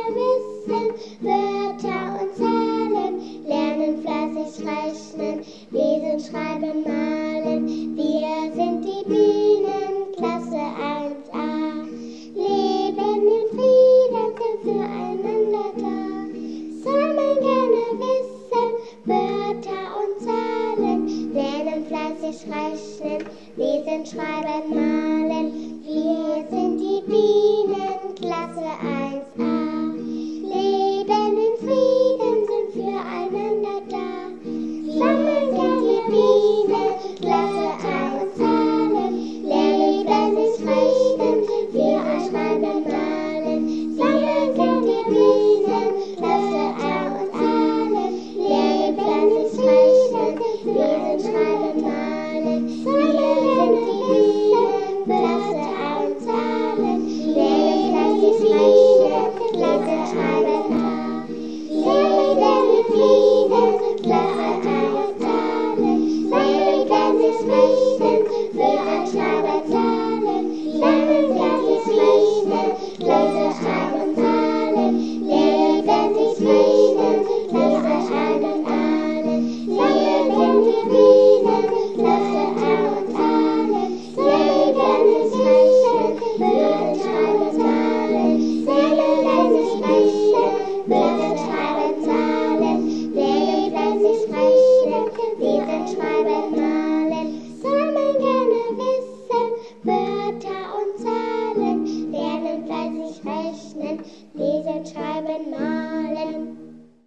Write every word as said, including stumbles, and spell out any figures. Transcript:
wissen Wörter und Zahlen, lernen fleißig rechnen, lesen, schreiben, malen. Wir sind die Bienen, Klasse eins a. Leben in Frieden, sind füreinander da. Sammeln gerne Wissen, Wörter und Zahlen, lernen fleißig rechnen, lesen, schreiben, malen. Wir sind die Bienen, Klasse eins a. Leben in Frieden, sind füreinander da. Sammeln gerne Wissen, Klasse eins a. Leben fleißig rechnen, lesen, schreiben, malen. Sammeln gerne Wissen, Klasse eins a. Lernen fleißig rechnen, lesen, schreiben, malen. Wir sind die Bienen, Klasse eins a. Lernen fleißig rechnen, Klasse eins a.